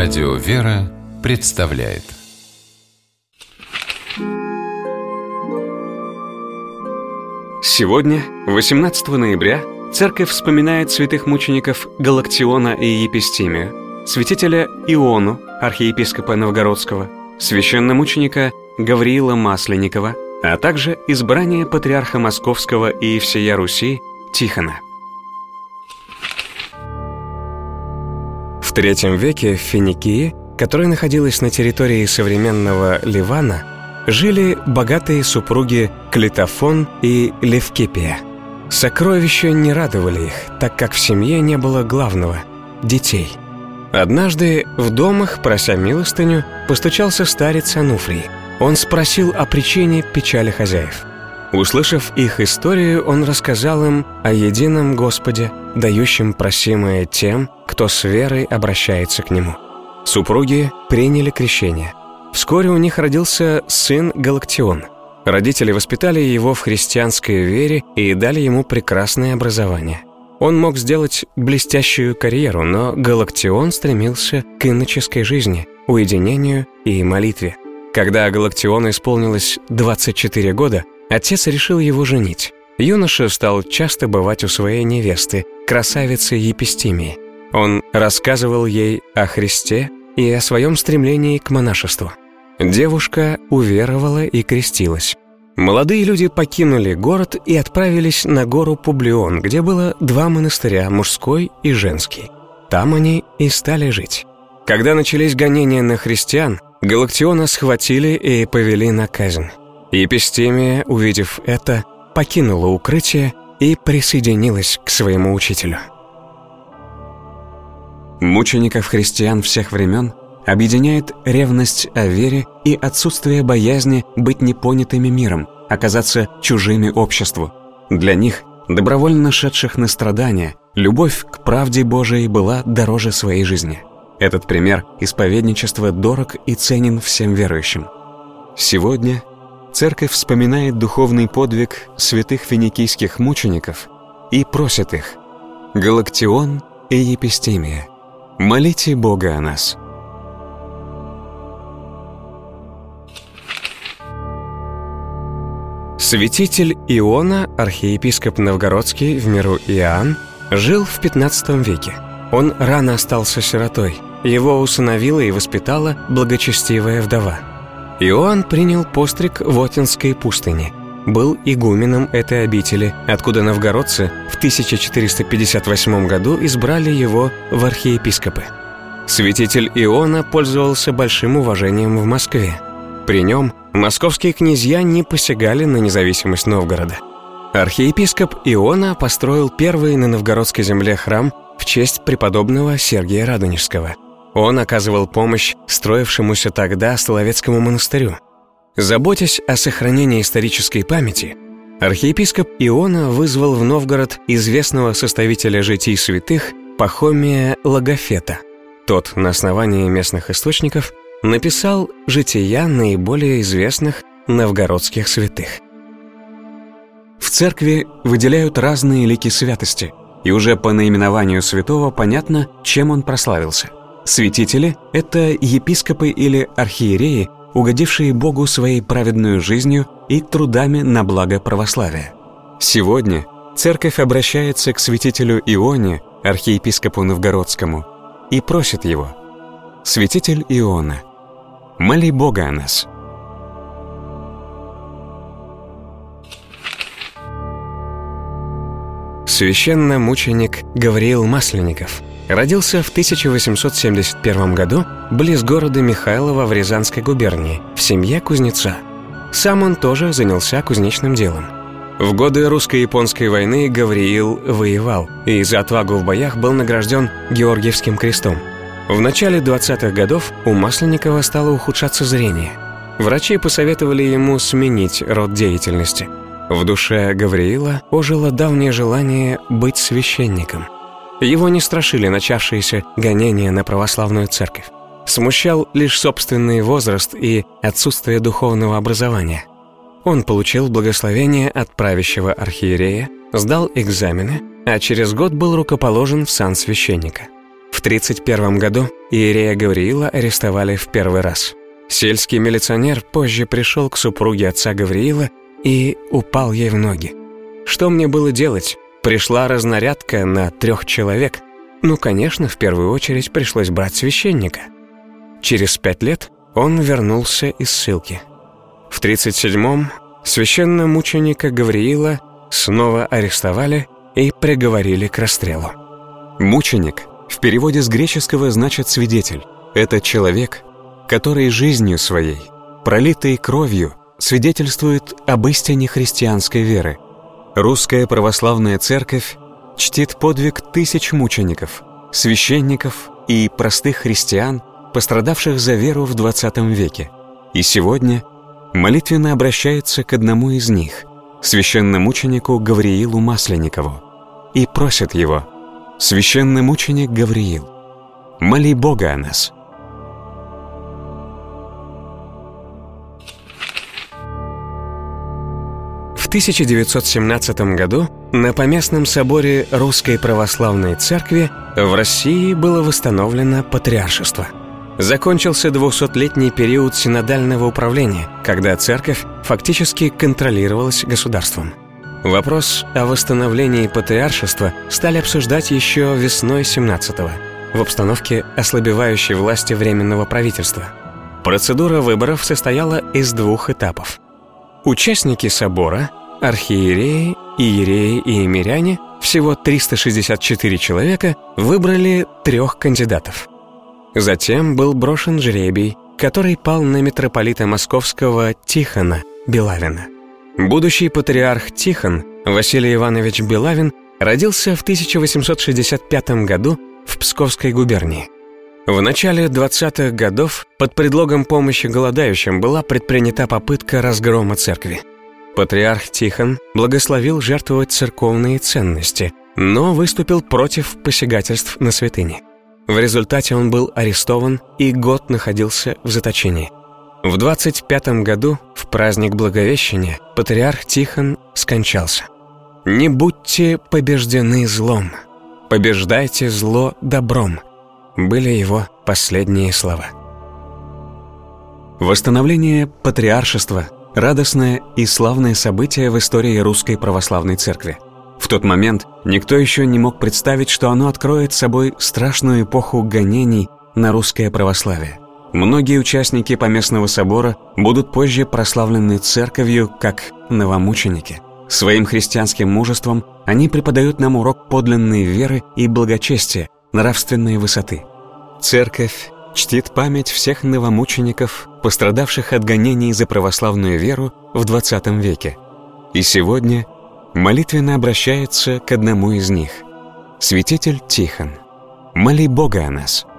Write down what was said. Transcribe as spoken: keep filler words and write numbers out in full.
Радио «Вера» представляет. Сегодня, восемнадцатого ноября, Церковь вспоминает святых мучеников Галактиона и Епистимию, святителя Иону, архиепископа Новгородского, священномученика Гавриила Масленникова, а также избрание патриарха Московского и всея Руси Тихона. В третьем веке в Финикии, которая находилась на территории современного Ливана, жили богатые супруги Клитофон и Левкипия. Сокровища не радовали их, так как в семье не было главного – детей. Однажды в домах, прося милостыню, постучался старец Ануфрий. Он спросил о причине печали хозяев. Услышав их историю, он рассказал им о едином Господе, дающем просимое тем, кто с верой обращается к Нему. Супруги приняли крещение. Вскоре у них родился сын Галактион. Родители воспитали его в христианской вере и дали ему прекрасное образование. Он мог сделать блестящую карьеру, но Галактион стремился к иноческой жизни, уединению и молитве. Когда Галактиону исполнилось двадцать четыре года, отец решил его женить. Юноша стал часто бывать у своей невесты, красавицы Епистимии. Он рассказывал ей о Христе и о своем стремлении к монашеству. Девушка уверовала и крестилась. Молодые люди покинули город и отправились на гору Публион, где было два монастыря, мужской и женский. Там они и стали жить. Когда начались гонения на христиан, Галактиона схватили и повели на казнь. Епистимия, увидев это, покинула укрытие и присоединилась к своему учителю. Мучеников христиан всех времен объединяет ревность о вере и отсутствие боязни быть непонятыми миром, оказаться чужими обществу. Для них, добровольно шедших на страдания, любовь к правде Божией была дороже своей жизни. Этот пример исповедничества дорог и ценен всем верующим. Сегодня Церковь вспоминает духовный подвиг святых финикийских мучеников и просит их: Галактион и Епистимия, молите Бога о нас. Святитель Иона, архиепископ Новгородский в миру Иоанн, жил в пятнадцатом веке. Он рано остался сиротой. Его усыновила и воспитала благочестивая вдова. Иоанн принял постриг в Отинской пустыне, был игуменом этой обители, откуда новгородцы в тысяча четыреста пятьдесят восьмом году избрали его в архиепископы. Святитель Иона пользовался большим уважением в Москве. При нем московские князья не посягали на независимость Новгорода. Архиепископ Иона построил первый на новгородской земле храм в честь преподобного Сергия Радонежского. Он оказывал помощь строившемуся тогда Соловецкому монастырю. Заботясь о сохранении исторической памяти, архиепископ Иона вызвал в Новгород известного составителя житий святых Пахомия Логофета. Тот на основании местных источников написал жития наиболее известных новгородских святых. В церкви выделяют разные лики святости, и уже по наименованию святого понятно, чем он прославился. Святители — это епископы или архиереи, угодившие Богу своей праведную жизнью и трудами на благо православия. Сегодня церковь обращается к святителю Ионе, архиепископу Новгородскому, и просит его: «Святитель Иона, моли Бога о нас». Священномученик Гавриил Масленников родился в тысяча восемьсот семьдесят первом году близ города Михайлова в Рязанской губернии в семье кузнеца. Сам он тоже занялся кузнечным делом. В годы русско-японской войны Гавриил воевал и за отвагу в боях был награжден Георгиевским крестом. В начале двадцатых годов у Масленникова стало ухудшаться зрение. Врачи посоветовали ему сменить род деятельности. В душе Гавриила ожило давнее желание быть священником. Его не страшили начавшиеся гонения на православную церковь. Смущал лишь собственный возраст и отсутствие духовного образования. Он получил благословение от правящего архиерея, сдал экзамены, а через год был рукоположен в сан священника. В В тридцать первом году иерея Гавриила арестовали в первый раз. Сельский милиционер позже пришел к супруге отца Гавриила и упал ей в ноги. Что мне было делать? Пришла разнарядка на трех человек. Ну, конечно, в первую очередь пришлось брать священника. Через пять лет он вернулся из ссылки. В тридцать седьмом священномученика Гавриила снова арестовали и приговорили к расстрелу. Мученик в переводе с греческого значит «свидетель». Это человек, который жизнью своей, пролитой кровью, свидетельствует об истине христианской веры. Русская православная церковь чтит подвиг тысяч мучеников, священников и простых христиан, пострадавших за веру в двадцатом веке. И сегодня молитвенно обращается к одному из них, священномученику Гавриилу Масленникову, и просит его: «Священномученик Гавриил, моли Бога о нас». В тысяча девятьсот семнадцатом году на Поместном соборе Русской Православной Церкви в России было восстановлено патриаршество. Закончился двухсотлетний период синодального управления, когда церковь фактически контролировалась государством. Вопрос о восстановлении патриаршества стали обсуждать еще весной семнадцатого, в обстановке ослабевающей власти Временного правительства. Процедура выборов состояла из двух этапов. Участники собора, архиереи, иереи и миряне, всего триста шестьдесят четыре человека, выбрали трех кандидатов. Затем был брошен жребий, который пал на митрополита Московского Тихона Белавина. Будущий патриарх Тихон, Василий Иванович Белавин, родился в тысяча восемьсот шестьдесят пятом году в Псковской губернии. В начале двадцатых годов под предлогом помощи голодающим была предпринята попытка разгрома церкви. Патриарх Тихон благословил жертвовать церковные ценности, но выступил против посягательств на святыни. В результате он был арестован и год находился в заточении. В двадцать пятом году, в праздник Благовещения, патриарх Тихон скончался. «Не будьте побеждены злом, побеждайте зло добром» были его последние слова. Восстановление патриаршества – радостное и славное событие в истории Русской Православной Церкви. В тот момент никто еще не мог представить, что оно откроет собой страшную эпоху гонений на русское православие. Многие участники Поместного собора будут позже прославлены церковью как новомученики. Своим христианским мужеством они преподают нам урок подлинной веры и благочестия, нравственной высоты. Церковь чтит память всех новомучеников, пострадавших от гонений за православную веру в двадцатом веке. И сегодня молитвенно обращается к одному из них: «Святитель Тихон, моли Бога о нас».